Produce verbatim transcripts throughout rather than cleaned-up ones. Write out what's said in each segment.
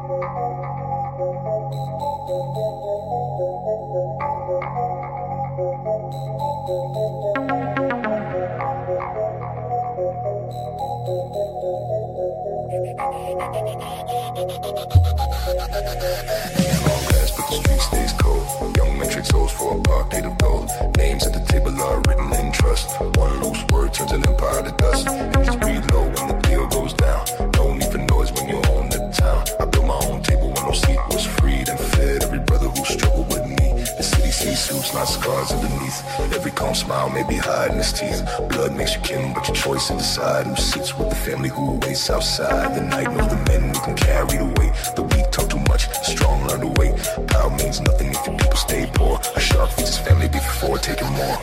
Outside, the night knows the men who can carry the weight. The weak talk too much, the strong learn to wait. Power means nothing if your people stay poor. A shark feeds his family before taking more.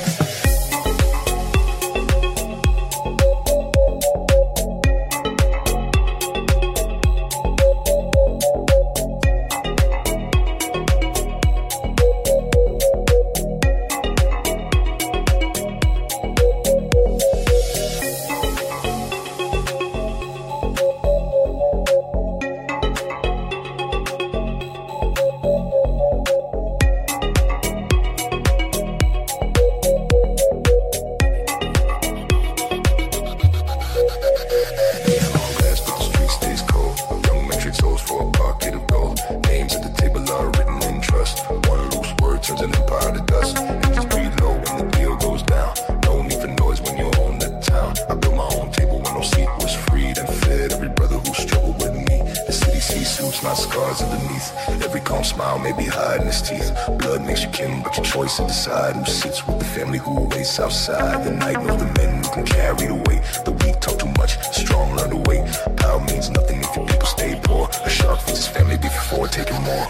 Outside, the night knows the men who can carry the weight. The weak talk too much, the strong learn to wait. Power means nothing if your people stay poor. A shark feeds his family before taking more.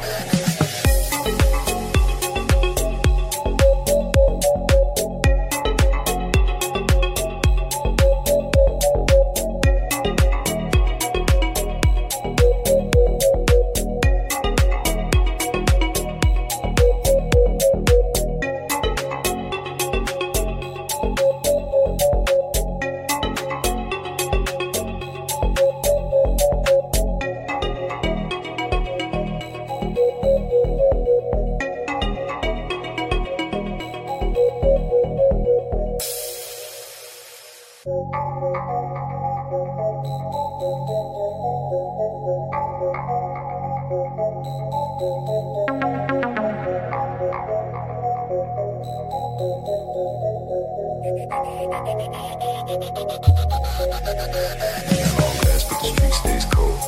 Long last, but the street stays cold.